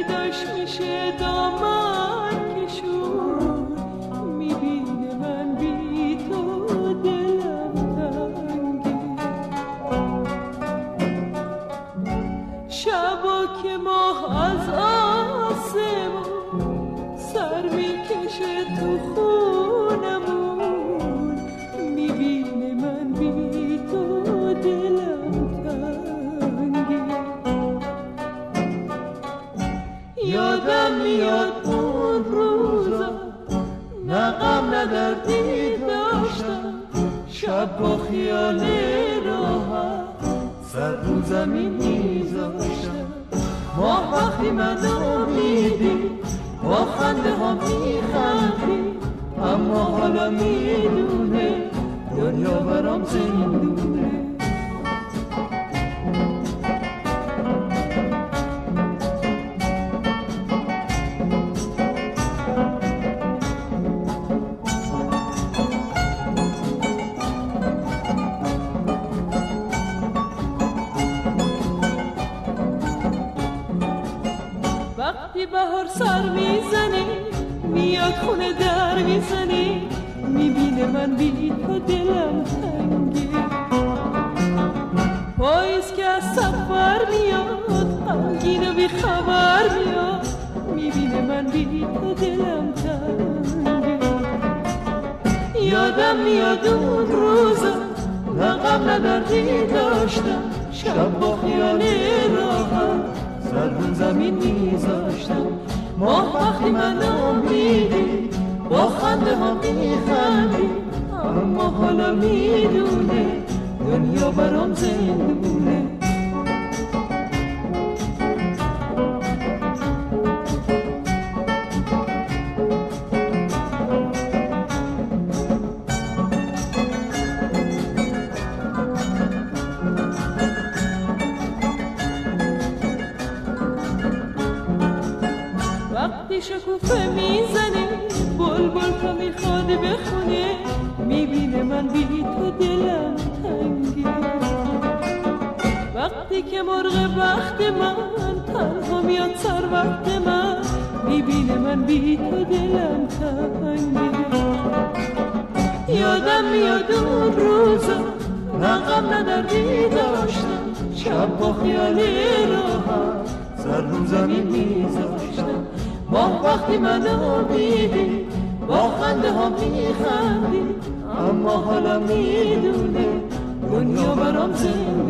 پیداش میشه دامن کشون، میبینه من بی تو دلم تنگه. شبا که ماه از آسمون سر میکشه تو خونمون، میبینه من بی تو دلم تنگه. یادم میاد اون روزا، نه غم نه دردی داشتم، شب با خیال راحت سر رو زمین میذاشتم. ماه وقتی منو میدی با خنده ها میخندی، اما حالا میدونه دنیا برام زندونه. وقتی بهار سر میزنی میاد خونه در میزنی، میبینه من بی تو دلم تنگه. پاییز که از سفر میاد غمگین و بی خبر میاد، میبینه من بی تو دلم تنگه. یادم میاد اون روزا، نه غم نه دردی داشتم، شب با خیال راحت سر رو زمین میذاشتم. ماه وقتی منو میدی با خنده ها میخندی، اما حالا میدونه دنیا برام زندونه. وقتی شکوفه میزنی بلبل تا میخواد بخونه، میبینه من بی تو دلم تنگه. وقتی که مرغ بخت من تنها میاد سر وقت من، میبینه من بی تو دلم تنگه. یادم میاد اون روزا، نه غم نه دردی داشتم، شب با خیال راحت سر رو زمین میذاشتم. ماه وقتی منو میدی با خنده ها میخندی، اما حالا میدونه دنیا برام زندونه.